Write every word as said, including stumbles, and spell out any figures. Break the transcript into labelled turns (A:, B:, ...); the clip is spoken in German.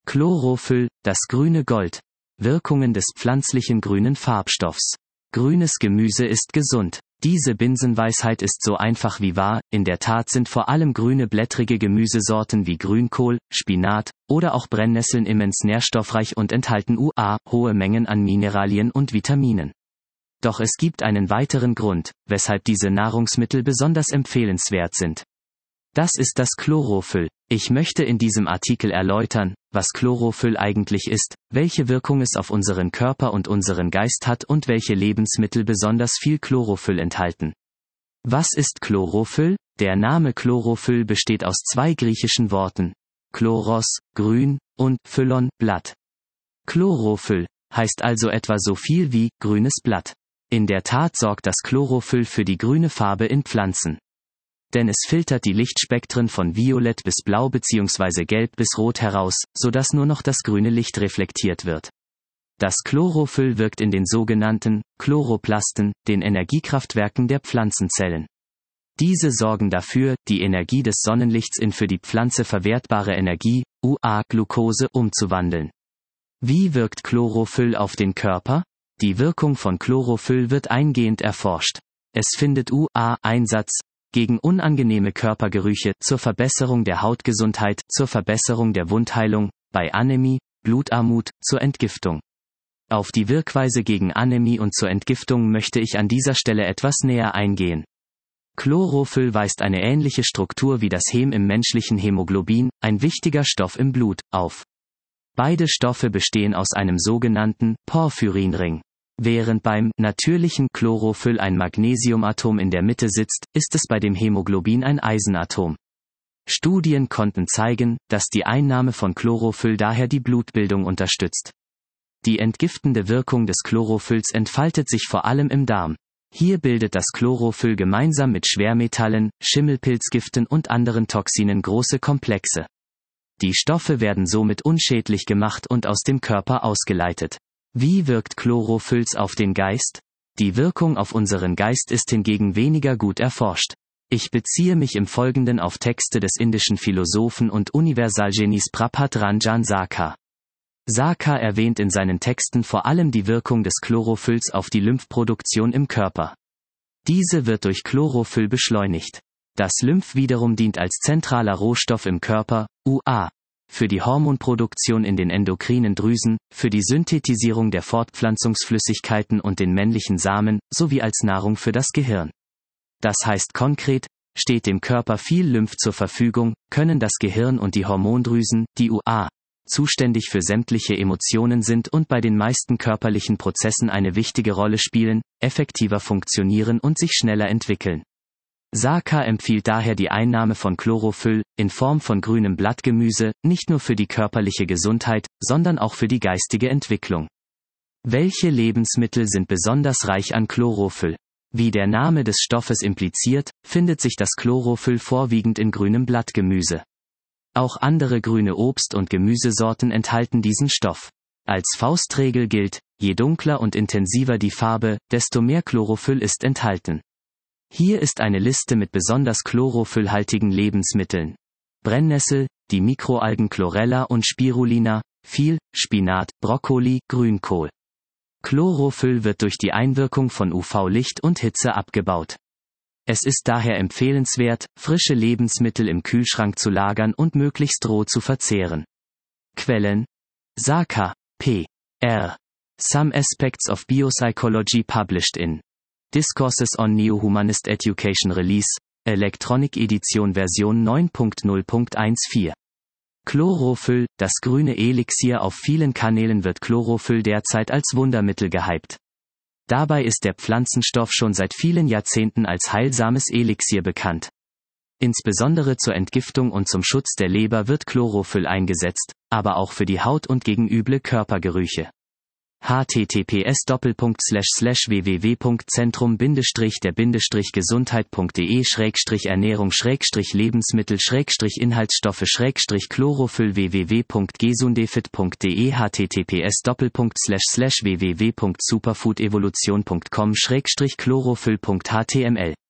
A: Chlorophyll, das grüne Gold. Wirkungen des pflanzlichen grünen Farbstoffs. Grünes Gemüse ist gesund. Diese Binsenweisheit ist so einfach wie wahr, in der Tat sind vor allem grüne blättrige Gemüsesorten wie Grünkohl, Spinat oder auch Brennnesseln immens nährstoffreich und enthalten U A hohe Mengen an Mineralien und Vitaminen. Doch es gibt einen weiteren Grund, weshalb diese Nahrungsmittel besonders empfehlenswert sind. Das ist das Chlorophyll. Ich möchte in diesem Artikel erläutern, was Chlorophyll eigentlich ist, welche Wirkung es auf unseren Körper und unseren Geist hat und welche Lebensmittel besonders viel Chlorophyll enthalten. Was ist Chlorophyll? Der Name Chlorophyll besteht aus zwei griechischen Worten. Chloros, grün, und Phyllon, Blatt. Chlorophyll heißt also etwa so viel wie grünes Blatt. In der Tat sorgt das Chlorophyll für die grüne Farbe in Pflanzen. Denn es filtert die Lichtspektren von Violett bis Blau bzw. Gelb bis Rot heraus, sodass nur noch das grüne Licht reflektiert wird. Das Chlorophyll wirkt in den sogenannten Chloroplasten, den Energiekraftwerken der Pflanzenzellen. Diese sorgen dafür, die Energie des Sonnenlichts in für die Pflanze verwertbare Energie, U A-Glucose, umzuwandeln. Wie wirkt Chlorophyll auf den Körper? Die Wirkung von Chlorophyll wird eingehend erforscht. Es findet U A-Einsatz gegen unangenehme Körpergerüche, zur Verbesserung der Hautgesundheit, zur Verbesserung der Wundheilung, bei Anämie, Blutarmut, zur Entgiftung. Auf die Wirkweise gegen Anämie und zur Entgiftung möchte ich an dieser Stelle etwas näher eingehen. Chlorophyll weist eine ähnliche Struktur wie das Hem im menschlichen Hämoglobin, ein wichtiger Stoff im Blut, auf. Beide Stoffe bestehen aus einem sogenannten Porphyrinring. Während beim natürlichen Chlorophyll ein Magnesiumatom in der Mitte sitzt, ist es bei dem Hämoglobin ein Eisenatom. Studien konnten zeigen, dass die Einnahme von Chlorophyll daher die Blutbildung unterstützt. Die entgiftende Wirkung des Chlorophylls entfaltet sich vor allem im Darm. Hier bildet das Chlorophyll gemeinsam mit Schwermetallen, Schimmelpilzgiften und anderen Toxinen große Komplexe. Die Stoffe werden somit unschädlich gemacht und aus dem Körper ausgeleitet. Wie wirkt Chlorophylls auf den Geist? Die Wirkung auf unseren Geist ist hingegen weniger gut erforscht. Ich beziehe mich im Folgenden auf Texte des indischen Philosophen und Universalgenies Prabhat Ranjan Sarkar. Sarkar erwähnt in seinen Texten vor allem die Wirkung des Chlorophylls auf die Lymphproduktion im Körper. Diese wird durch Chlorophyll beschleunigt. Das Lymph wiederum dient als zentraler Rohstoff im Körper, U A, für die Hormonproduktion in den endokrinen Drüsen, für die Synthetisierung der Fortpflanzungsflüssigkeiten und den männlichen Samen, sowie als Nahrung für das Gehirn. Das heißt konkret, steht dem Körper viel Lymph zur Verfügung, können das Gehirn und die Hormondrüsen, die U A, zuständig für sämtliche Emotionen sind und bei den meisten körperlichen Prozessen eine wichtige Rolle spielen, effektiver funktionieren und sich schneller entwickeln. Sarkar empfiehlt daher die Einnahme von Chlorophyll, in Form von grünem Blattgemüse, nicht nur für die körperliche Gesundheit, sondern auch für die geistige Entwicklung. Welche Lebensmittel sind besonders reich an Chlorophyll? Wie der Name des Stoffes impliziert, findet sich das Chlorophyll vorwiegend in grünem Blattgemüse. Auch andere grüne Obst- und Gemüsesorten enthalten diesen Stoff. Als Faustregel gilt, je dunkler und intensiver die Farbe, desto mehr Chlorophyll ist enthalten. Hier ist eine Liste mit besonders chlorophyllhaltigen Lebensmitteln. Brennnessel, die Mikroalgen Chlorella und Spirulina, viel, Spinat, Brokkoli, Grünkohl. Chlorophyll wird durch die Einwirkung von U V-Licht und Hitze abgebaut. Es ist daher empfehlenswert, frische Lebensmittel im Kühlschrank zu lagern und möglichst roh zu verzehren. Quellen: Sarkar, P R Some Aspects of Biopsychology published in Discourses on Neo-Humanist Education Release, Electronic Edition Version neun Punkt null Punkt vierzehn. Chlorophyll, das grüne Elixier. Auf vielen Kanälen wird Chlorophyll derzeit als Wundermittel gehypt. Dabei ist der Pflanzenstoff schon seit vielen Jahrzehnten als heilsames Elixier bekannt. Insbesondere zur Entgiftung und zum Schutz der Leber wird Chlorophyll eingesetzt, aber auch für die Haut und gegen üble Körpergerüche. h t t p s Doppelpunkt Slash Slash w w w Punkt zentrum Bindestrich der Bindestrich gesundheit Punkt d e Schrägstrich Ernährung Schrägstrich Lebensmittel Schrägstrich Inhaltsstoffe Schrägstrich Chlorophyll w w w Punkt gesundefit Punkt d e h t t p s Doppelpunkt Slash Slash w w w Punkt superfoodevolution Punkt com Schrägstrich Chlorophyll Punkt h t m l